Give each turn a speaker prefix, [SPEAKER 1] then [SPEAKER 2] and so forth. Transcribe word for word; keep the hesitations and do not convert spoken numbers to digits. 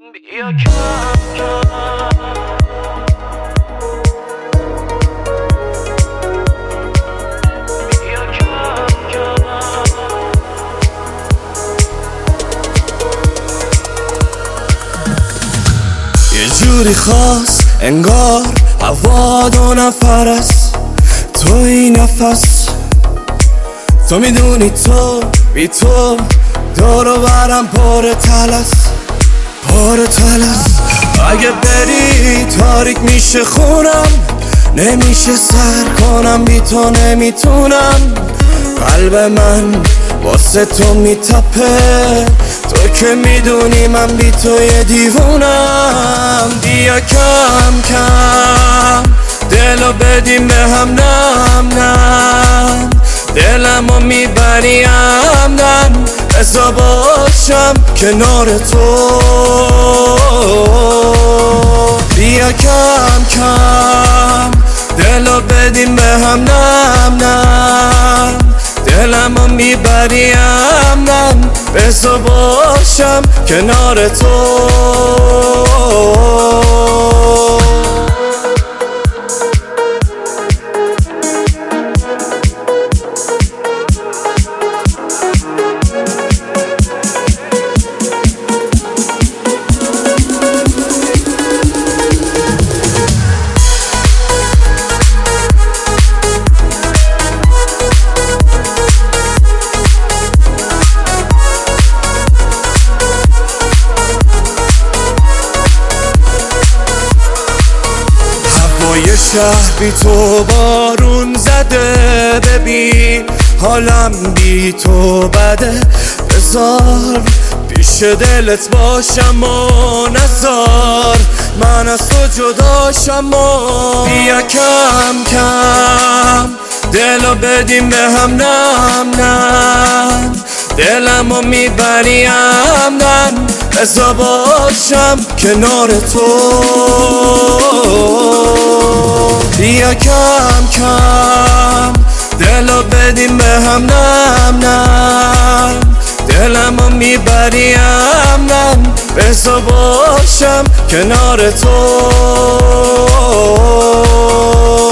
[SPEAKER 1] بیا کم کم بیا کم کم
[SPEAKER 2] یه جوری خاص انگار هوا دو نفر است، تو این نفس تو میدونی تو بی تو دور و برم پر تلس پر تلس. اگه بری تاریک میشه خونم، نمیشه سر کنم بی تو نمیتونم. قلب من واسه تو میتپه، تو که میدونی من بی تو یه دیوونم. بیا کم کم دلو بدیم به هم، نم نم دلمو میبری عمدن، بزا باشم کنار تو. بیا کم کم دلو بدیم به هم، نم نم دلمو میبری عمدن، بزا باشم کنار تو. یه شهر بی تو بارون زده، ببین حالم بی تو بده. بذار پیش دلت باشم و نذار من از تو جداشم. و بیا کم کم دلو بدیم به هم، نم نم دلمو میبری عمدن، بزا باشم کنار تو. بیا کم کم دلو بدیم به هم، نم نم دلمو میبری عمدن، بزا باشم کنار تو.